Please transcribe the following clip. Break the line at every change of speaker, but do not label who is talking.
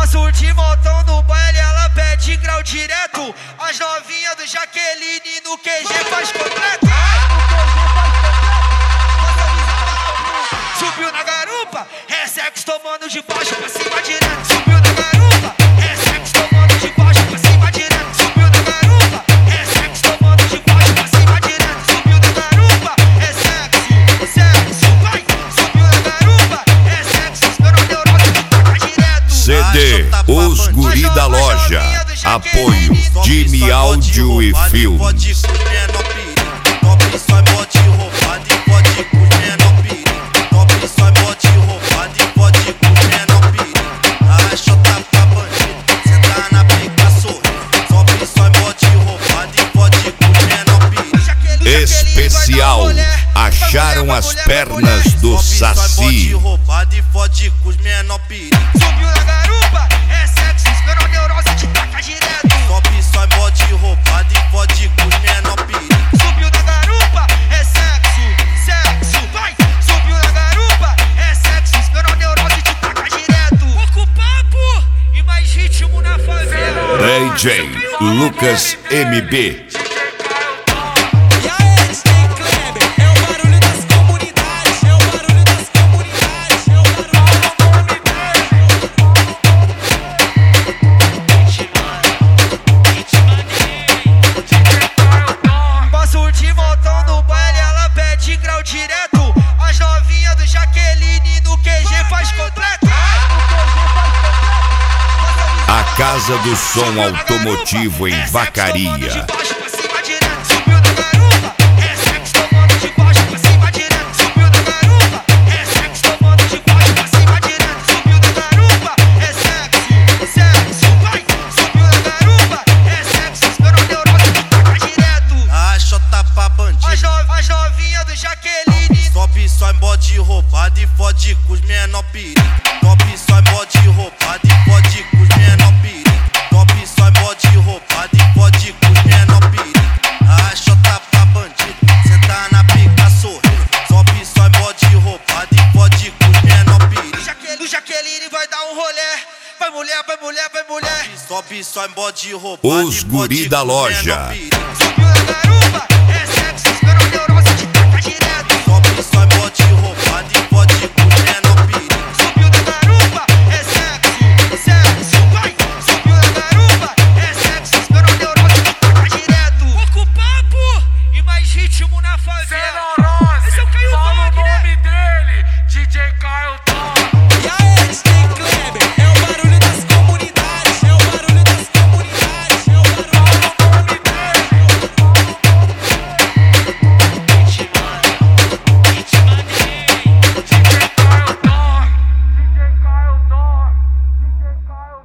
Passo de montão no baile, ela pede grau direto. As novinhas do Jaqueline no QG faz completo. Subiu na garupa, é sexo tomando de baixo pra cima direto. Subiu na garupa, é sexo tomando de baixo pra cima direto. Subiu na garupa, é sexo tomando de baixo pra cima direto. Subiu na garupa, é sexo, vai. Subiu na garupa, é sexo, esperou a neurose de taca direto.
CD Os Guri da Loja. Apoio Jimmy Áudio e Filmes. Especial, acharam as pernas do Saci.
Subiu na garupa, é sexo, esperou a neurose de taca direto. Subiu na garupa, é sexo, vai. Subiu na garupa, é sexo, esperou a neurose de taca direto. Pouco papo e mais ritmo na favela.
DJ Lucas MB.
Direto, as novinhas do Jaqueline no QG faz completo.
A Casa do Som Automotivo em Vacaria.
Subiu na garupa, é sexo tomando de baixo pra cima direto. Subiu na garupa, é sexo tomando de baixo pra cima direto. Subiu na garupa, é sexo, vai. Subiu na garupa, é sexo, esperou a neurose de taca direto.
Chota pra bandido.
As novinhas do Jaqueline.
Sobe só em bode roubado e fode com os menor perigo. Sobe só em bode roubado e fode com os menor perigo. Sobe só em bode roubado e fode com os menor perigo. Chota pra bandido, senta na pica sorrindo. Sobe só em bode roubado e fode com os menor perigo.
O Jaqueline vai dar um rolê. Vai mulher, vai mulher, vai mulher.
Sobe só em bode roubado.
Os Guri da Loja.
Subiu na garupa.